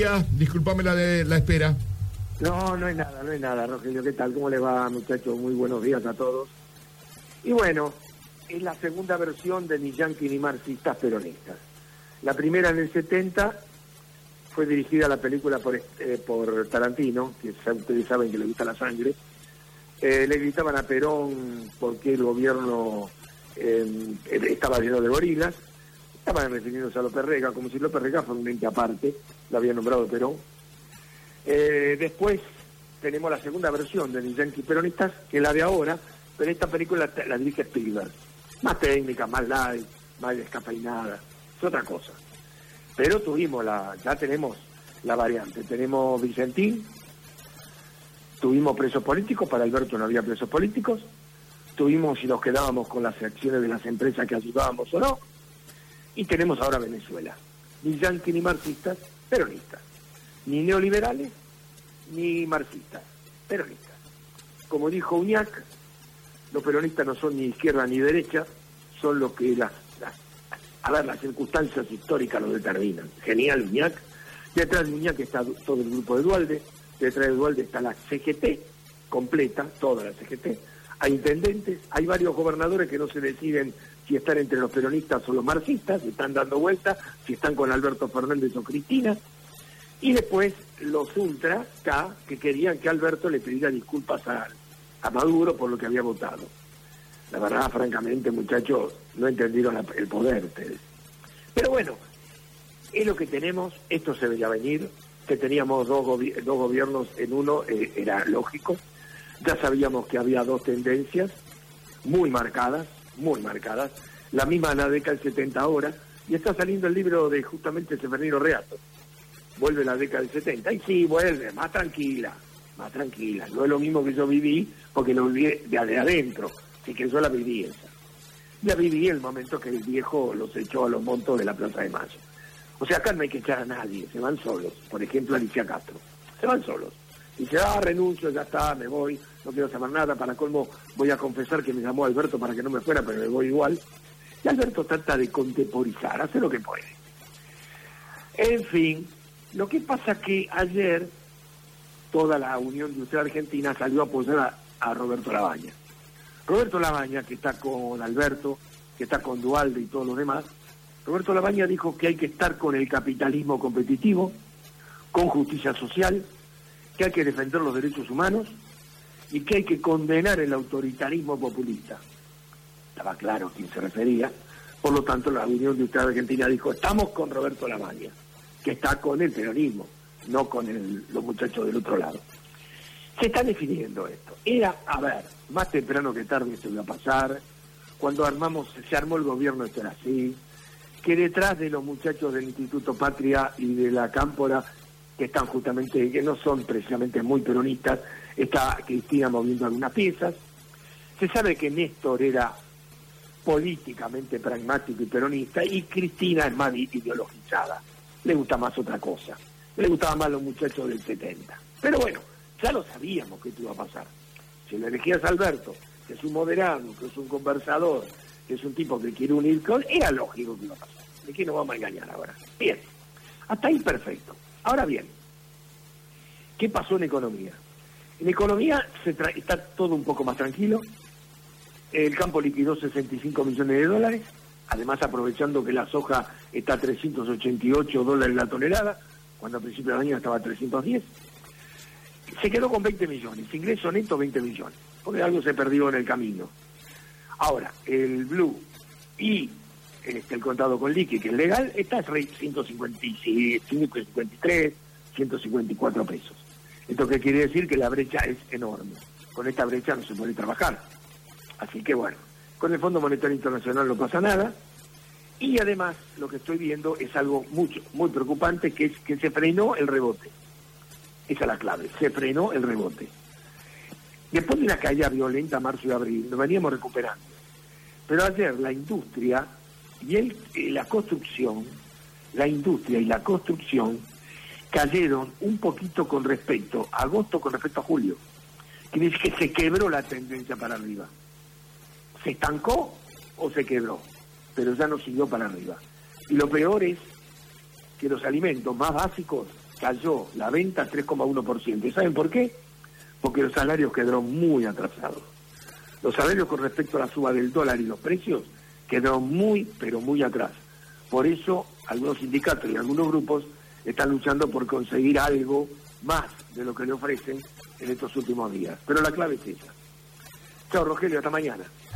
Disculpame la espera. No, no es nada, Rogelio. ¿Qué tal? ¿Cómo le va, muchachos? Muy buenos días a todos. Y bueno, es la segunda versión de Ni Yanqui ni Marxistas Peronistas. La primera en el 70 fue dirigida la película por Tarantino, que ustedes saben que le gusta la sangre. Le gritaban a Perón porque el gobierno estaba lleno de gorilas. Estaban refiriéndose a López Rega, como si López Rega fuera un ente aparte, lo había nombrado Perón. Después tenemos la segunda versión de Ni Yanqui Peronistas, que es la de ahora, pero esta película la dirige Spielberg. Más técnica, más light, más descafeinada, es otra cosa. Pero ya tenemos la variante. Tenemos Vicentín, tuvimos presos políticos, para Alberto no había presos políticos, tuvimos si nos quedábamos con las acciones de las empresas que ayudábamos o no, y tenemos ahora Venezuela. Ni yanqui ni marxistas, peronistas. Ni neoliberales, ni marxistas, peronistas. Como dijo Uñac, los peronistas no son ni izquierda ni derecha, son lo que las circunstancias históricas lo determinan. Genial Uñac. Detrás de Uñac está todo el grupo de Duhalde, detrás de Duhalde está la CGT, completa, toda la CGT. Hay intendentes, hay varios gobernadores que no se deciden si están entre los peronistas o los marxistas, si están dando vueltas, si están con Alberto Fernández o Cristina. Y después los ultras, que querían que Alberto le pidiera disculpas a Maduro por lo que había votado. La verdad, francamente, muchachos, no entendieron el poder ustedes. Pero bueno, es lo que tenemos, esto se veía venir, que teníamos dos gobiernos en uno, era lógico. Ya sabíamos que había dos tendencias muy marcadas, la misma en la década del 70 ahora, y está saliendo el libro de justamente Seferino Reato. Vuelve la década del 70, y sí, vuelve, más tranquila, no es lo mismo que yo viví, porque lo viví de adentro, así que yo la viví esa. Ya viví el momento que el viejo los echó a los montos de la Plaza de Mayo. O sea, acá no hay que echar a nadie, se van solos. Por ejemplo, Alicia Castro, se van solos. Dice, renuncio, ya está, me voy, no quiero saber nada, para colmo voy a confesar que me llamó Alberto para que no me fuera, pero me voy igual. Y Alberto trata de contemporizar, hace lo que puede. En fin, lo que pasa que ayer toda la Unión Industrial Argentina salió a apoyar a Roberto Labaña. Roberto Labaña, que está con Alberto, que está con Duhalde y todos los demás, Roberto Labaña dijo que hay que estar con el capitalismo competitivo, con justicia social, que hay que defender los derechos humanos y que hay que condenar el autoritarismo populista. Estaba claro a quién se refería, por lo tanto la Unión Industrial Argentina dijo, estamos con Roberto Labaña, que está con el peronismo, no con los muchachos del otro lado. Se está definiendo esto. Era, más temprano que tarde esto iba a pasar, cuando se armó el gobierno esto era así, que detrás de los muchachos del Instituto Patria y de la Cámpora, que están justamente, que no son precisamente muy peronistas, está Cristina moviendo algunas piezas. Se sabe que Néstor era políticamente pragmático y peronista, y Cristina es más ideologizada. Le gusta más otra cosa. Le gustaban más los muchachos del 70. Pero bueno, ya lo sabíamos que esto iba a pasar. Si le elegías a Alberto, que es un moderado, que es un conversador, que es un tipo que quiere unir con, era lógico que iba a pasar. ¿De qué nos vamos a engañar ahora? Bien, hasta ahí perfecto. Ahora bien, ¿qué pasó en economía? En economía está todo un poco más tranquilo. El campo liquidó 65 millones de dólares, además aprovechando que la soja está a $388 la tonelada, cuando a principios del año estaba a 310. Se quedó con 20 millones, ingreso neto 20 millones, porque algo se perdió en el camino. Ahora, el blue y el contado con liqui, que es legal, está a 153, 154 pesos. ¿Esto qué quiere decir? Que la brecha es enorme. Con esta brecha no se puede trabajar. Así que bueno, con el Fondo Monetario Internacional no pasa nada. Y además, lo que estoy viendo es algo muy preocupante, que es que se frenó el rebote. Esa es la clave, se frenó el rebote. Después de una caída violenta marzo y abril, nos veníamos recuperando. Pero ayer la industria y la construcción cayeron un poquito con respecto a agosto, con respecto a julio. Quiere decir que se quebró la tendencia para arriba. ¿Se estancó o se quebró? Pero ya no siguió para arriba. Y lo peor es que los alimentos más básicos cayó la venta 3,1%. ¿Y saben por qué? Porque los salarios quedaron muy atrasados. Los salarios con respecto a la suba del dólar y los precios quedaron muy, pero muy atrás. Por eso algunos sindicatos y algunos grupos están luchando por conseguir algo más de lo que le ofrecen en estos últimos días. Pero la clave es esa. Chao, Rogelio, hasta mañana.